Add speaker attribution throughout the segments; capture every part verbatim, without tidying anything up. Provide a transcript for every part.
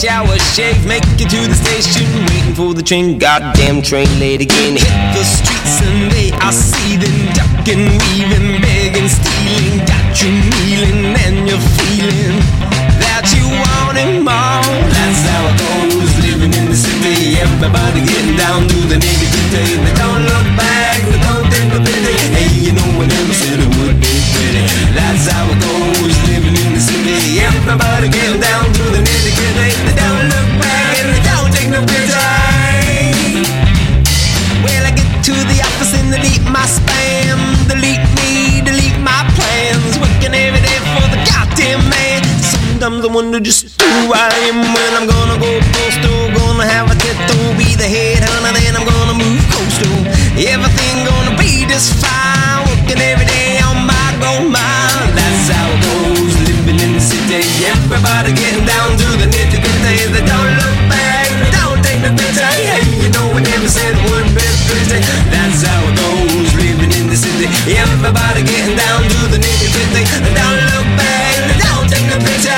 Speaker 1: shower, shave, make it to the station, waiting for the train, goddamn train late again. Hit the streets and they are seething, ducking, weaving, begging, stealing, got you kneeling and you're feeling that you want it more. That's how it goes, living in the city, everybody getting down to the nitty-gritty. They don't look back, they don't think of pity. Hey, you know I never said it would be pretty. That's how it goes, living in the city, everybody getting down to the nitty-gritty. They don't look back and they don't take no pity. Well, I get to the office and delete my spam, delete me, delete my plans, working every day for the goddamn man. Sometimes I wonder just who I am when I'm gonna go postal, gonna have a tattoo, be the head hunter, then I'm gonna move coastal. Everything gonna be just fine, working every day on my gold mine. That's how it goes, living in the city, everybody getting down to the nitty-gritty. They don't look back, they don't take the picture. Hey, you know I never said it would be pretty. That's how it goes, living in the city, everybody getting down to the nitty-gritty. They don't look back, they don't take the picture.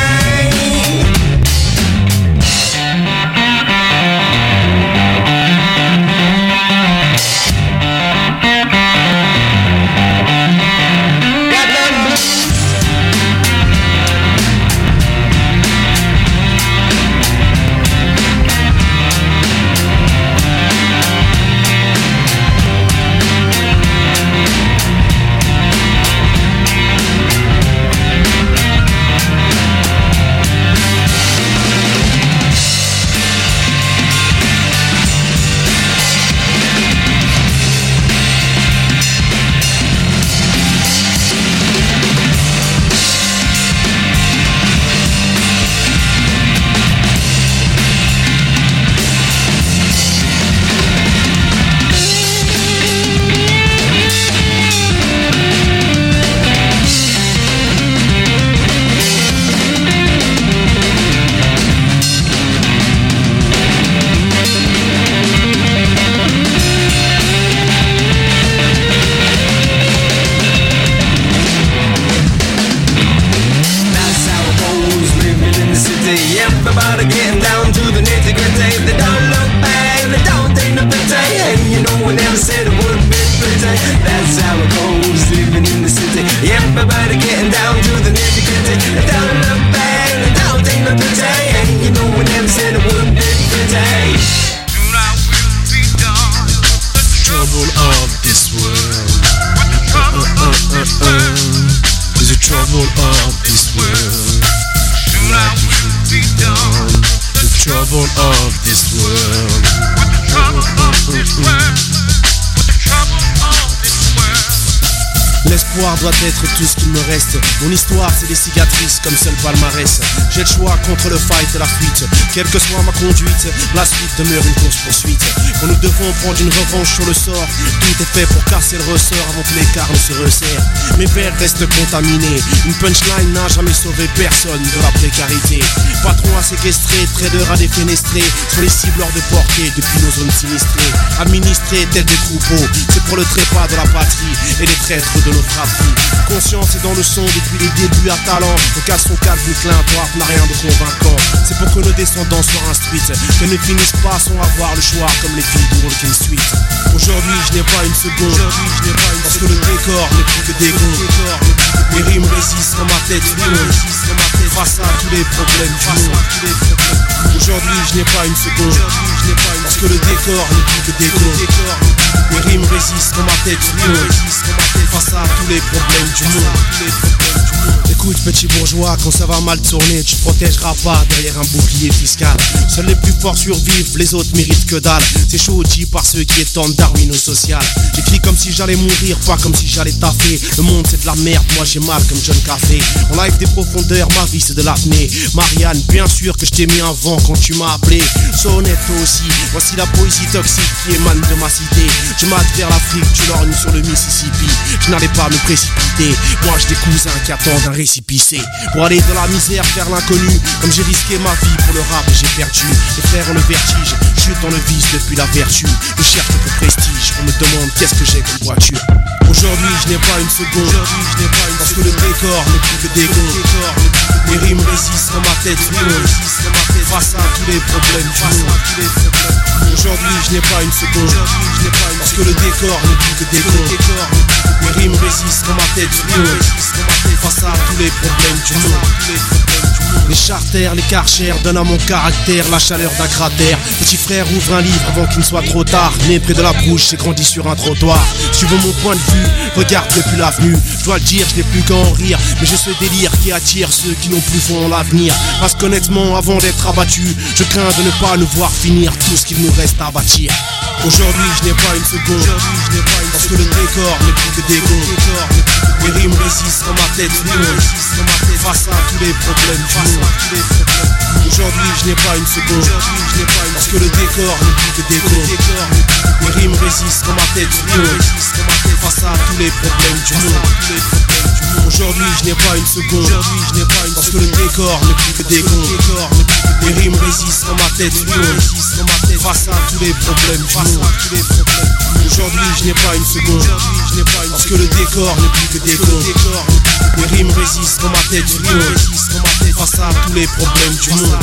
Speaker 2: L'espoir doit être tout ce qu'il me reste. Mon histoire c'est des cicatrices comme seul palmarès. J'ai le choix contre le fight et la fuite. Quelle que soit ma conduite, la suite demeure une course poursuite. Quand nous devons prendre une revanche sur le sort, tout est fait pour casser le ressort avant que l'écart ne se resserre. Mes vers restent contaminés. Une punchline n'a jamais sauvé personne de la précarité. Patron à séquestrer, trader à défenestrer, sur les cibleurs de portée depuis nos zones sinistrées. Administrés tels des troupeaux, c'est pour le trépas de la patrie et les traîtres de nos fratries. Conscience est dans le son depuis les débuts à talent. Le cas son Calvin Klein, droite n'a rien de convaincant. C'est pour que nos descendants soient instruites, qu'elles ne finissent pas sans avoir le choix comme les filles de Walking Street. Aujourd'hui je n'ai pas une seconde, Aujourd'hui, je n'ai pas une parce seconde. Que le décor n'est plus que des gonds. Mes rimes résistent dans ma tête, face à tous les problèmes du monde. Aujourd'hui je n'ai pas une seconde, parce que le décor n'est plus que des gonds. Mes rimes résistent dans ma tête, face à tous les problèmes du monde. Écoute petit bourgeois, quand ça va mal tourner, tu te protégeras pas derrière un bouclier fiscal. Seuls les plus forts survivent, les autres méritent que dalle. C'est chaud dit par ceux qui étendent Darwin au social. J'écris comme si j'allais mourir, pas comme si j'allais taffer. Le monde c'est de la merde, moi j'ai mal comme John Café. En live des profondeurs, ma vie c'est de l'apnée. Marianne, bien sûr que je t'ai mis un vent quand tu m'as appelé. Sois honnête toi aussi, voici la poésie toxique qui émane de ma cité. Je mate vers l'Afrique, tu lorgnes sur le Mississippi. Je n'allais pas me précipiter, moi j'ai des cousins qui attendent un récipicé. Pour aller de la misère vers l'inconnu, comme j'ai risqué ma vie pour le rap et j'ai perdu. Les frères ont le vertige, chute dans le vice depuis la vertu. Je cherche le prestige, on me demande qu'est-ce que j'ai comme voiture. Aujourd'hui je n'ai pas une seconde, Aujourd'hui, je n'ai pas une parce seconde. Que le décor n'est plus que des gonds. Mes rimes résistent dans ma tête, face tous les problèmes, face à tous les problèmes. Aujourd'hui je n'ai pas une seconde, parce que le décor n'est plus que décor. Mes rimes résistent dans ma tête, face à tous les problèmes du monde. Les charters, les karchers donnent à mon caractère la chaleur d'un cratère. Petit frère ouvre un livre avant qu'il ne soit trop tard. Né près de la bouche, j'ai grandi sur un trottoir. Si tu veux mon point de vue, regarde depuis l'avenue. Je dois le dire, je n'ai plus qu'à en rire. Mais j'ai ce délire qui attire ceux qui n'ont plus foi en l'avenir. Parce qu'honnêtement, avant d'être abattu, je crains de ne pas nous voir finir tout ce qu'il nous reste à bâtir. Aujourd'hui je n'ai pas une seconde, parce que le décor n'est plus que décor. Mes rimes résistent dans ma tête, face à tous les problèmes. Aujourd'hui je n'ai pas une seconde, parce que le décor n'est plus que décor. Mes rimes résistent dans ma tête, face à tous les problèmes du monde. Aujourd'hui je n'ai pas une seconde, parce que le décor n'est plus que décor. Mes rimes résistent dans ma tête, face à tous les problèmes du monde. Aujourd'hui je n'ai pas une seconde, parce que le décor n'est plus que décor. Mes rimes résistent dans ma tête, face à tous les problèmes du monde.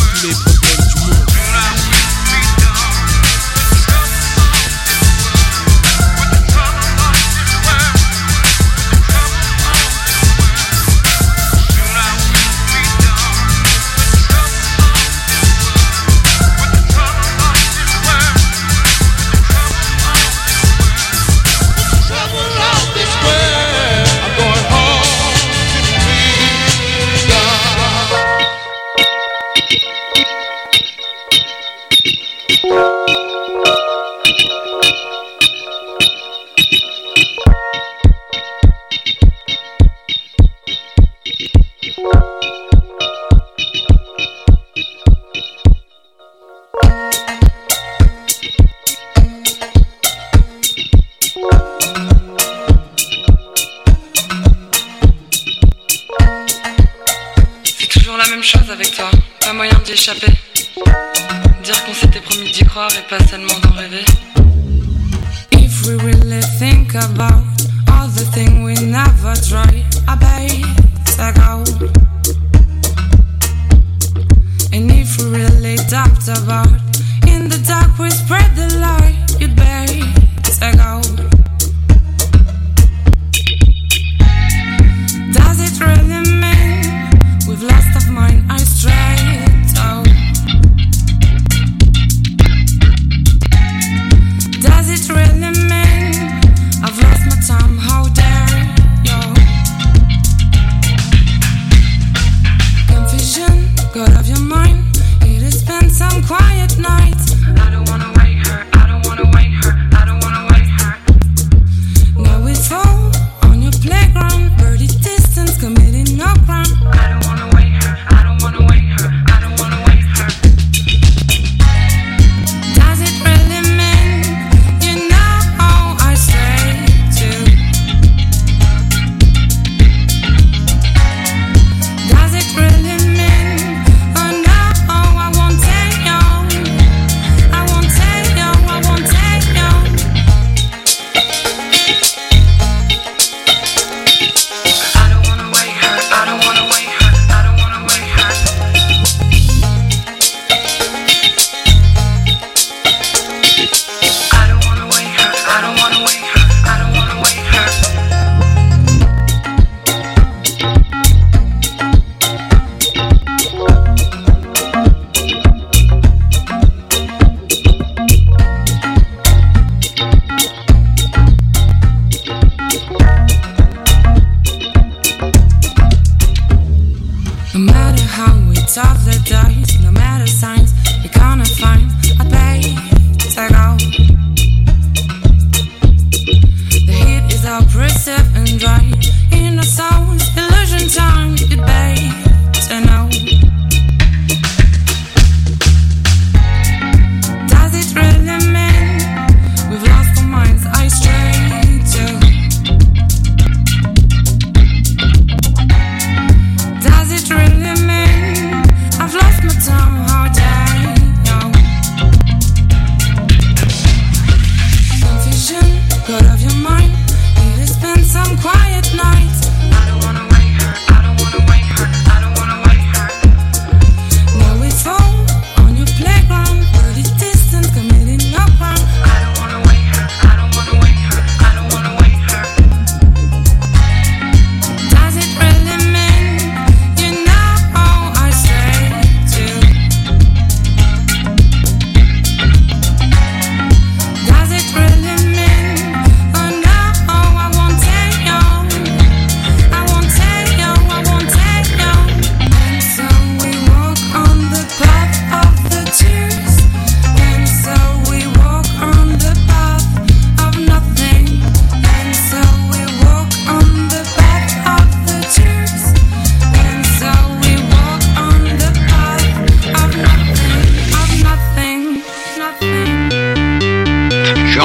Speaker 3: Échapper, dire qu'on s'était promis d'y croire et pas seulement d'en rêver. If we really think about all the things we never tried, I bet go. And if we really talked about in the dark we spread the light, you'd better go. Does it really mean we've lost our mind? I strayed. Does it really mean I've lost my time? How dare you? Confusion got off your mind. It has been some quiet night.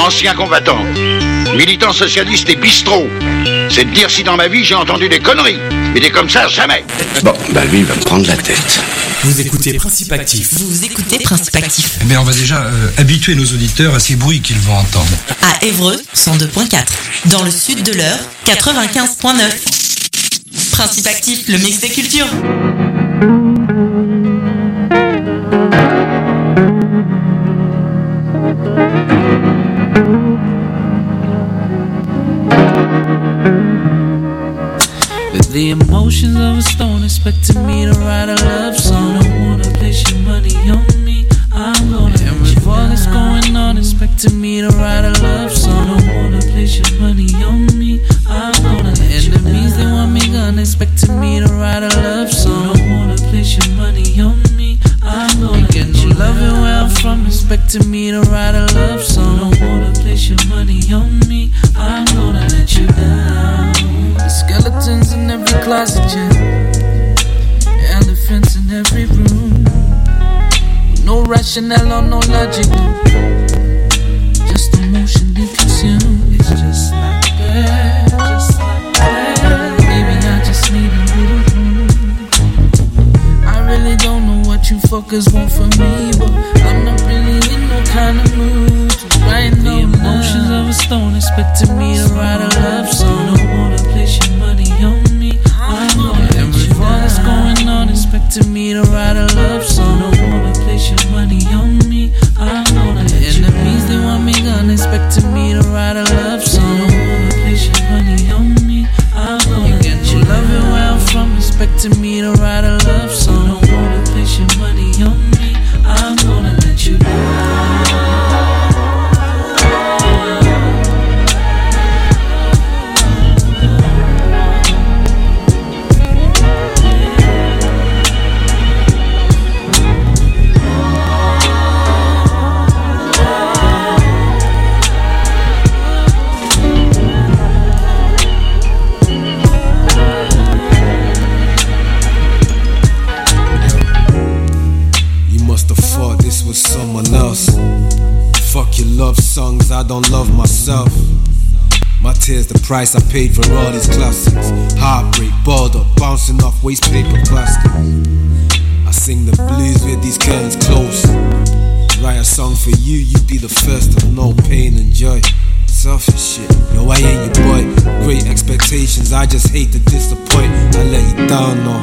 Speaker 4: ancien combattant, militant socialiste et bistrot. C'est de dire si dans ma vie j'ai entendu des conneries. Mais des comme ça, jamais.
Speaker 5: Bon, bah lui, il va me prendre la tête.
Speaker 6: Vous écoutez Principe Actif.
Speaker 7: Vous écoutez Principe Actif.
Speaker 8: Eh bien, on va déjà euh, habituer nos auditeurs à ces bruits qu'ils vont entendre.
Speaker 7: À Évreux, cent deux virgule quatre. Dans le sud de l'Eure, quatre-vingt-quinze virgule neuf. Principe Actif, le mix des cultures.
Speaker 9: The emotions of a stone expecting me to write a love song. Don't wanna place your money on me, I'm gonna. And with all that's going on, expecting me to write a love song. Don't wanna place your money on me, I'm gonna. Enemies, they want me gone, expecting me to write a love song. Don't wanna place your money on me, I'm gonna. Get you loving where I'm from, expecting me to write a love song. Don't wanna place your money on me, I'm gonna let you down. Skeletons in every closet, yeah. Elephants in every room. No rationale or no logic, no. Just emotionally consumed. It's just like that, just like that. Baby, I just need a little room. I really don't know what you fuckers want from me, but I'm not really in no kind of mood to write no the emotions love. Of a stone expecting me to write a love song. Don't wanna place your money on me, I'm gonna. And with all that's going on, expecting me to write a love song. Don't wanna place your money on me, I'm gonna. Enemies, they want me gone, expecting me to write a love song. Don't wanna place your money on me, I'm gonna. Get you loving where I'm from, expecting me to write a love song. Don't wanna place your money on me, I'm gonna let you down.
Speaker 2: Someone else. Fuck your love songs, I don't love myself. My tears, the price I paid for all these classics. Heartbreak, border, bouncing off waste paper plastic. I sing the blues with these curtains close. Write a song for you, you be the first to know pain and joy. Selfish shit, no I ain't your boy. Great expectations, I just hate to disappoint. I let you down, no.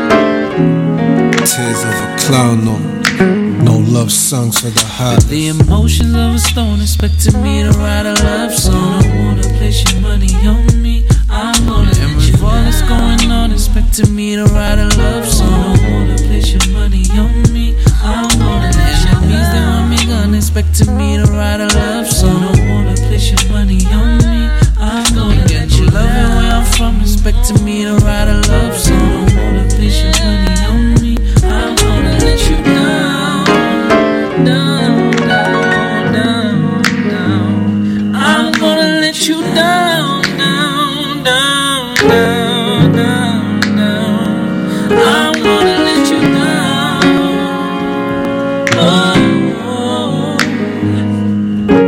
Speaker 2: Tears of a clown, no. No love songs for the heart.
Speaker 9: The emotions of a stone expecting me to write a love song. Don't wanna place your money on me, I'm gonna. And with all that's going on, expecting me to write a love song. Don't wanna place your money on me, I'm gonna. Enemies, they want me gone, expecting me to write a love song. Don't wanna place your money on me, I'm gonna. Get you loving where I'm from, expecting me to write a love song. Don't wanna place your money on me, I'm gonna let you down. Down, down, down, down. I'm gonna let you down, down, down, down, down, down. I'm gonna let you down. Oh, oh, oh.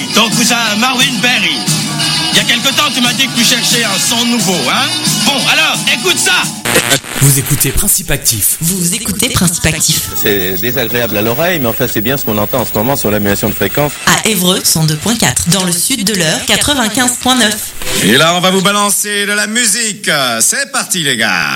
Speaker 10: ton cousin Marvin Berry. Il y a quelque temps, tu m'as dit que tu cherchais un son nouveau, hein? Bon, alors, écoute ça!
Speaker 6: Vous écoutez Principe Actif.
Speaker 7: Vous écoutez Principe Actif.
Speaker 11: C'est désagréable à l'oreille, mais enfin c'est bien ce qu'on entend en ce moment sur l'annulation de fréquence.
Speaker 7: À Évreux, cent deux point quatre. Dans le sud de l'Eure, quatre-vingt-quinze point neuf.
Speaker 12: Et là, on va vous balancer de la musique. C'est parti, les gars.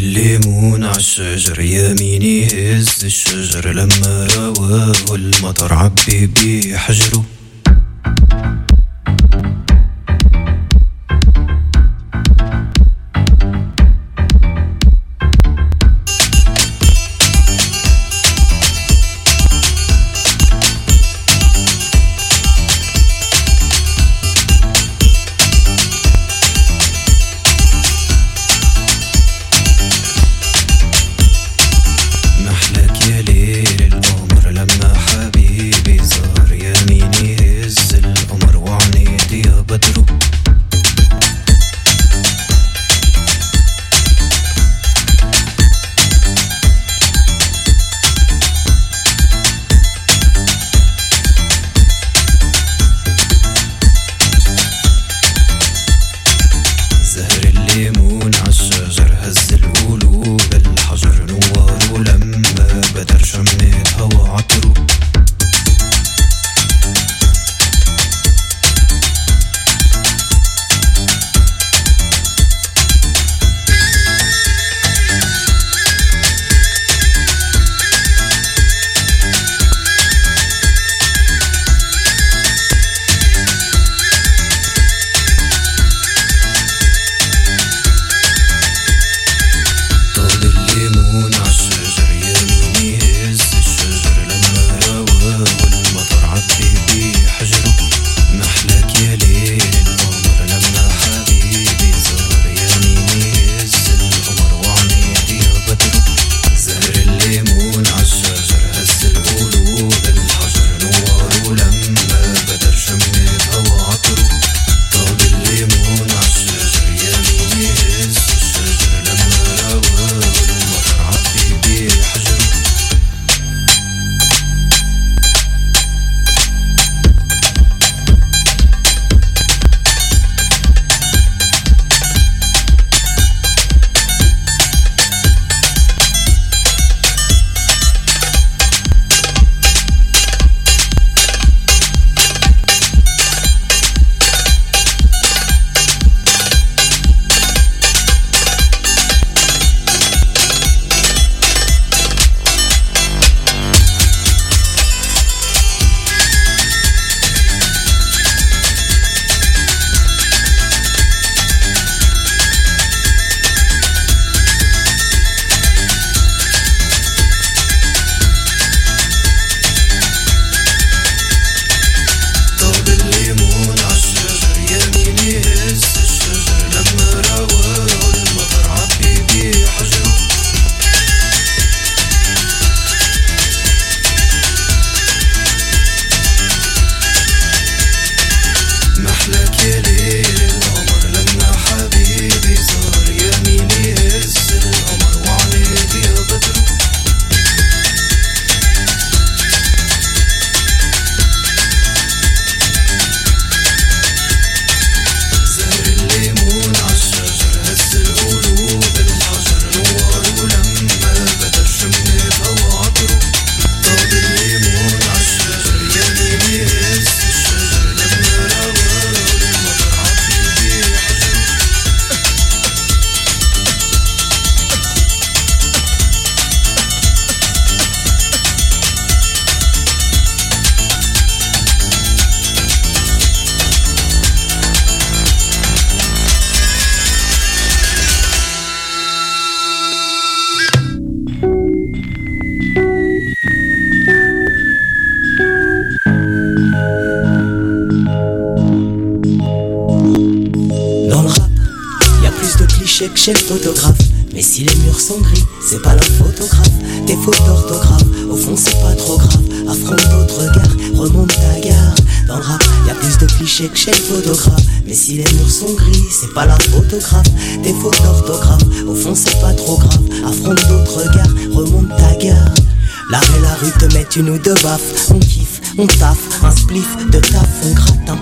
Speaker 13: chez le photographe. Mais si les murs sont gris, c'est pas leur photographe. Tes fautes d'orthographe, au fond c'est pas trop grave. Affronte d'autres regards, remonte ta garde. Dans le rap, y'a plus de clichés que chez le photographe. Mais si les murs sont gris, c'est pas la photographe. Tes fautes d'orthographe, au fond c'est pas trop grave. Affronte d'autres regards, remonte ta garde. L'art et la rue te mettent une ou deux baffes. On kiffe, on taffe, un spliff de taf, on gratte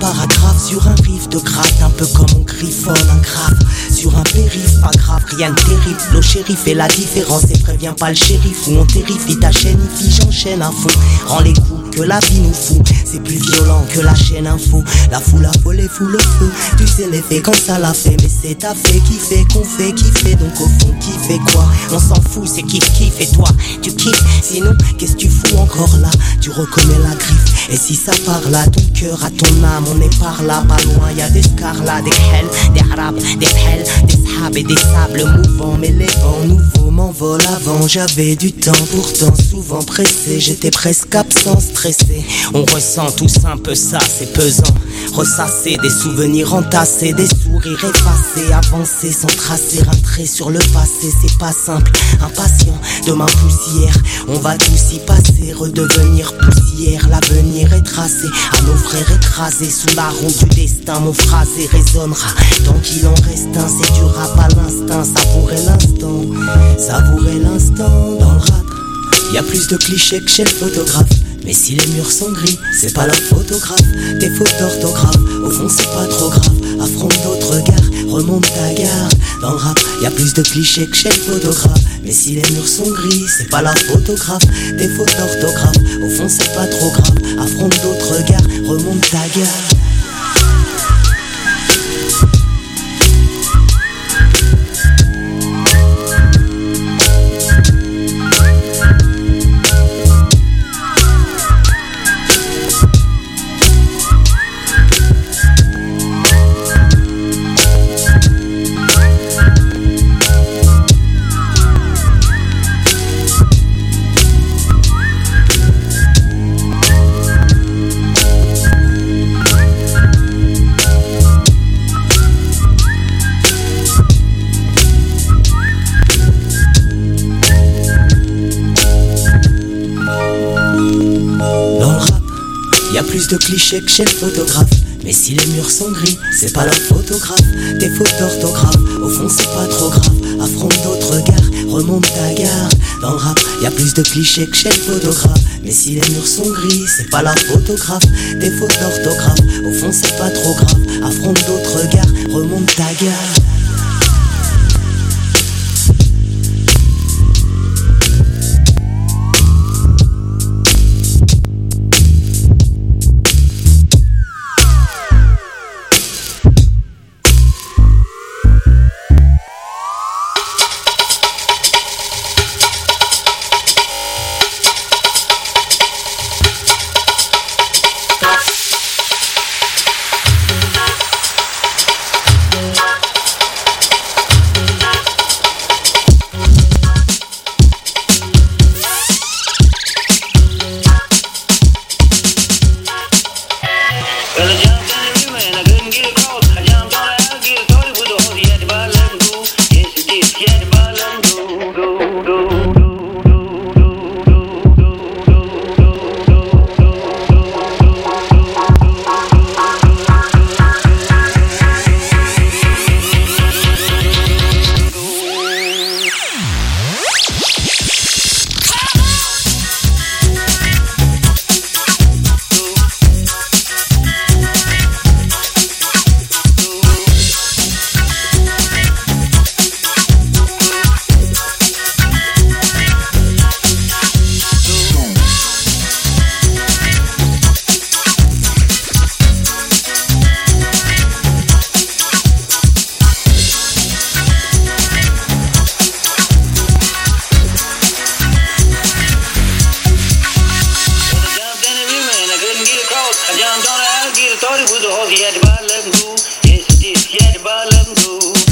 Speaker 13: paragraphe sur un riff de gratte, un peu comme on griffonne un grave. Sur un périph', pas grave, rien de terrible. Le shérif fait la différence et prévient pas le shérif. Ou on terrifie ta chaîne, il j'enchaîne à fond. Rends les coups que la vie nous fout. C'est plus violent que la chaîne info. La foule affolée fout le feu. Tu sais l'effet quand ça l'a fait. Mais c'est ta fait qui fait qu'on fait kiffer. Donc au fond qui fait quoi? On s'en fout, c'est kiff kiff. Et toi tu kiffes. Sinon qu'est-ce que tu fous encore là? Tu reconnais la griffe. Et si ça parle à ton cœur, à ton âme, on est par là, pas loin. Y'a des scarlats, des hell, des arabes, des hell, des sahab et des sables mouvants. Mais les vents nouveaux m'envolent avant. J'avais du temps pourtant souvent pressé. J'étais presque absent, stressé. On ressent tous un peu ça, c'est pesant. Ressasser des souvenirs entassés, des sourires effacés. Avancer sans tracer un trait sur le passé. C'est pas simple, impatient, demain poussière. On va tous y passer, redevenir poussière. L'avenir est tracé, à nos frères écrasés. Sous la roue du destin, mon phrasé résonnera. Tant qu'il en reste un, c'est du rap à l'instinct. Savourer l'instant, savourer l'instant dans le rap. Y'a plus de clichés que chez le photographe. Mais si les murs sont gris, c'est pas leur photographe. Des fautes d'orthographe, au fond c'est pas trop grave. Affronte d'autres regards, remonte ta gare. Dans le rap, y'a plus de clichés que chez le photographe. Mais si les murs sont gris, c'est pas leur photographe. Des fautes d'orthographe, au fond c'est pas trop grave. Affronte d'autres regards, remonte ta gare. De clichés que chez le photographe. Mais si les murs sont gris, c'est pas leur photographe. Des fautes d'orthographe, au fond c'est pas trop grave. Affronte d'autres regards, remonte ta gare. Dans le rap, y'a plus de clichés que chez le photographe. Mais si les murs sont gris, c'est pas leur photographe. Des fautes d'orthographe, au fond c'est pas trop grave. Affronte d'autres regards, remonte ta gare.
Speaker 14: I jumped on the alligator, thought it was a horse, he had to buy eleven blue. Yes, he did, he had to buy eleven blue.